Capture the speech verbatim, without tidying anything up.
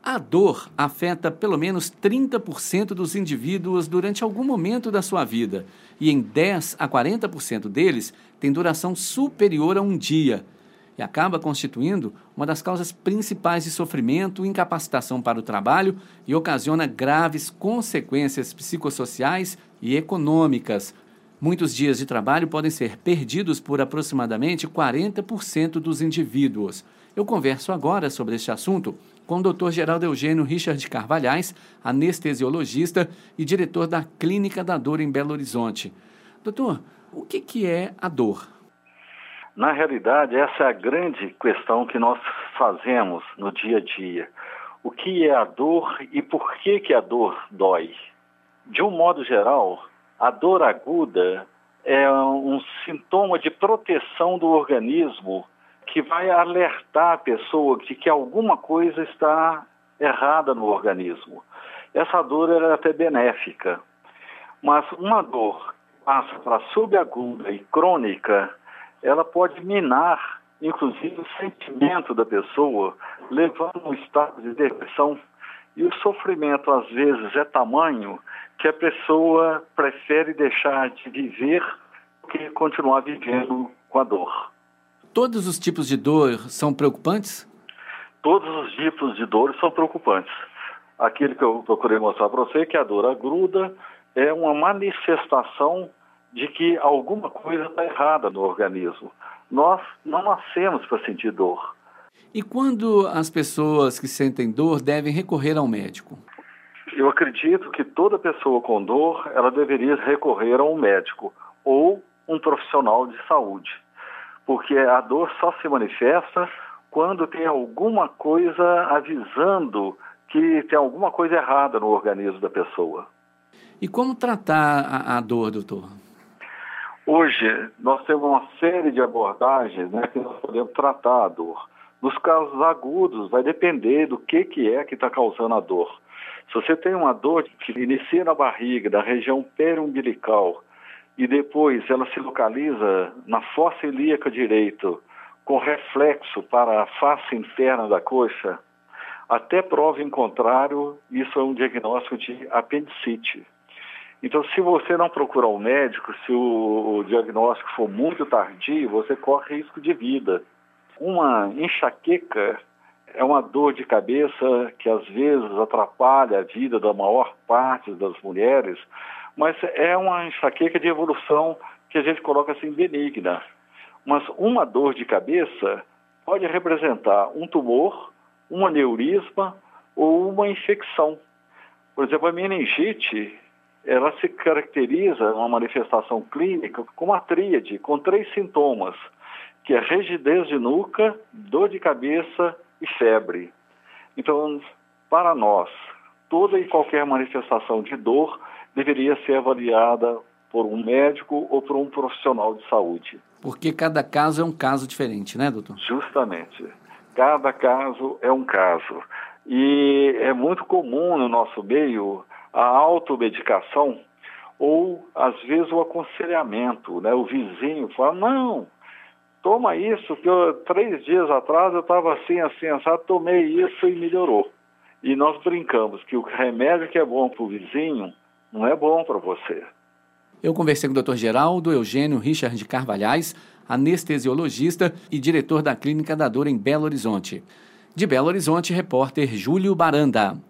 A dor afeta pelo menos trinta por cento dos indivíduos durante algum momento da sua vida e em dez a quarenta por cento deles tem duração superior a um dia e acaba constituindo uma das causas principais de sofrimento, incapacitação para o trabalho e ocasiona graves consequências psicossociais e econômicas. Muitos dias de trabalho podem ser perdidos por aproximadamente quarenta por cento dos indivíduos. Eu converso agora sobre este assunto com o doutor Geraldo Eugênio Richard Carvalhais, anestesiologista e diretor da Clínica da Dor em Belo Horizonte. Doutor, o que, que é a dor? Na realidade, essa é a grande questão que nós fazemos no dia a dia. O que é a dor e por que, que a dor dói? De um modo geral, a dor aguda é um sintoma de proteção do organismo que vai alertar a pessoa de que alguma coisa está errada no organismo. Essa dor é até benéfica, mas uma dor que passa para subaguda e crônica, ela pode minar, inclusive, o sentimento da pessoa, levando a um estado de depressão. E o sofrimento, às vezes, é tamanho que a pessoa prefere deixar de viver do que continuar vivendo com a dor. Todos os tipos de dor são preocupantes? Todos os tipos de dor são preocupantes. Aquele que eu procurei mostrar para você, que a dor aguda é uma manifestação de que alguma coisa está errada no organismo. Nós não nascemos para sentir dor. E quando as pessoas que sentem dor devem recorrer ao médico? Eu acredito que toda pessoa com dor, ela deveria recorrer a um médico ou um profissional de saúde. Porque a dor só se manifesta quando tem alguma coisa avisando que tem alguma coisa errada no organismo da pessoa. E como tratar a, a dor, doutor? Hoje, nós temos uma série de abordagens, né, que nós podemos tratar a dor. Nos casos agudos, vai depender do que, que é que está causando a dor. Se você tem uma dor que inicia na barriga, da região periumbilical, e depois ela se localiza na fossa ilíaca direito, com reflexo para a face interna da coxa, até prova em contrário, isso é um diagnóstico de apendicite. Então, se você não procurar um médico, se o, o diagnóstico for muito tardio, você corre risco de vida. Uma enxaqueca é uma dor de cabeça que às vezes atrapalha a vida da maior parte das mulheres, mas é uma enxaqueca de evolução que a gente coloca assim benigna. Mas uma dor de cabeça pode representar um tumor, um aneurisma ou uma infecção. Por exemplo, a meningite, ela se caracteriza, uma manifestação clínica, com uma tríade, com três sintomas, que é rigidez de nuca, dor de cabeça e febre. Então, para nós, toda e qualquer manifestação de dor deveria ser avaliada por um médico ou por um profissional de saúde. Porque cada caso é um caso diferente, né, doutor? Justamente. Cada caso é um caso. E é muito comum no nosso meio a automedicação ou, às vezes, o aconselhamento, né? O vizinho fala, não, toma isso, que eu, três dias atrás eu estava assim, assim, assado, tomei isso e melhorou. E nós brincamos que o remédio que é bom para o vizinho não é bom para você. Eu conversei com o doutor Geraldo Eugênio Richard Carvalhais, anestesiologista e diretor da Clínica da Dor em Belo Horizonte. De Belo Horizonte, repórter Júlio Baranda.